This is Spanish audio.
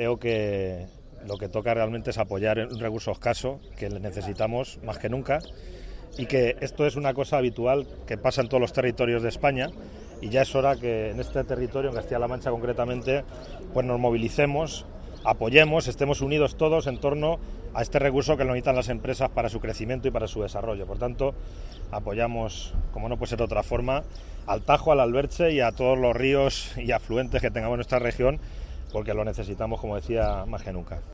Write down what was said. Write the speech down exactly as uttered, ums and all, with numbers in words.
Creo que lo que toca realmente es apoyar un recurso escaso que necesitamos más que nunca y que esto es una cosa habitual que pasa en todos los territorios de España y ya es hora que en este territorio, en Castilla-La Mancha concretamente, pues nos movilicemos, apoyemos, estemos unidos todos en torno a este recurso que lo necesitan las empresas para su crecimiento y para su desarrollo. Por tanto, apoyamos, como no puede ser de otra forma, al Tajo, al Alberche y a todos los ríos y afluentes que tengamos en nuestra región, porque lo necesitamos, como decía, más que nunca.